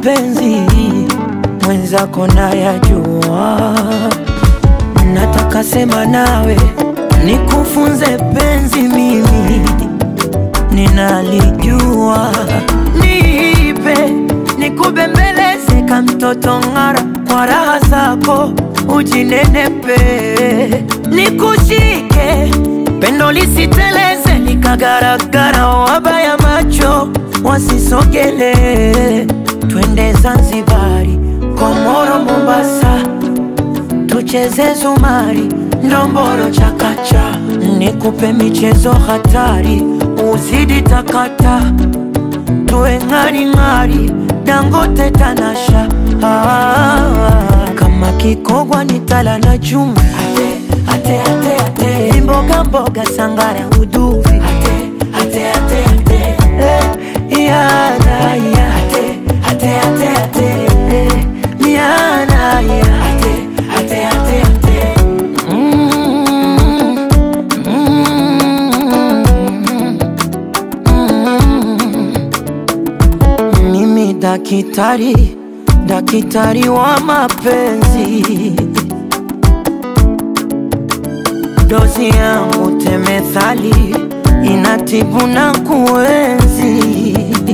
mapenzi mwenzako nayajua. Nataka sema nawe nikufunze penzi, mimi ninalijua. Nipe nikubembeleze kama mtoto ngara, kwa raha zako ujinenepe. Nikushike pendo lisiteleze, nikagaragara wabaya macho wasisogele. Twende Zanzibari, Komoro, Mombasa, tucheze zumari, ndomboro, chakacha. Nikupe michezo hatari, uzidi takata. Tuwe ngari ngari, Dangote, Tanasha. Kama Kikogwa nitala na chuma, ate ate ate. Mboga mboga sangara uduvi, ate ate ate ate. Yana ya ate ate ate ate. Yana ya ate ate ate ate. Mimi dakitari wa mapenzi, dozi yangu temethali inatibu na kuenzi.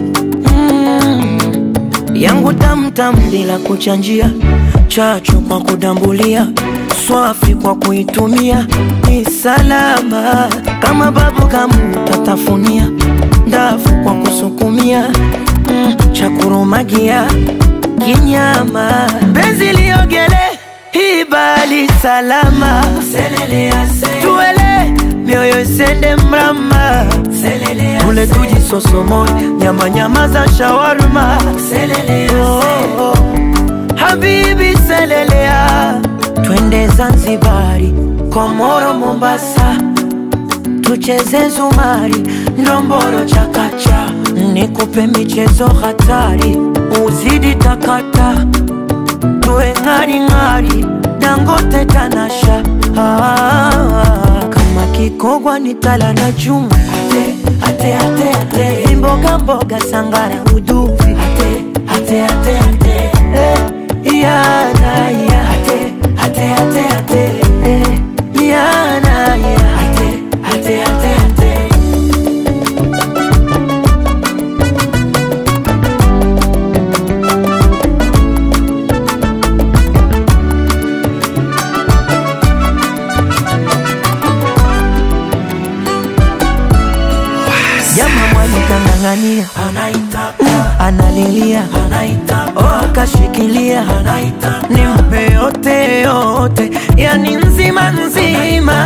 Yangu tamtam bila kuchanjia, chachu kwa kudambulia, swafi kwa kuitumia. Ni salama kama babu kamu tatafunia, ndafu kwa kusukumia, chakurumagia kinyama. Benzi liogele hibali salama, tuele mioyo isende mrama. Tule tuji sosomo, nyama nyama za shawarma. Oh, habibi selelea. Twende Zanzibari, Komoro, Mombasa, tucheze zumari, ndomboro, chakacha. Nikupe michezo hatari, uzidi takata. Tuwe ngari ngari, Dangote, Tanasha. Kama Kikogwa nitala na chuma, ate ate ate. Mboga mboga sangara uduvi, ate ate ate. Yana ya ate ate ate ate. Yana ya ate ate ate ate. Jama mwani kanangania, analilia, akashikilia. Nimpe yote yote, yani nzima nzima.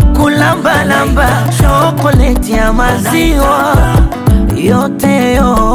Kulamba lamba, chokoleti ya maziwa, yote yote.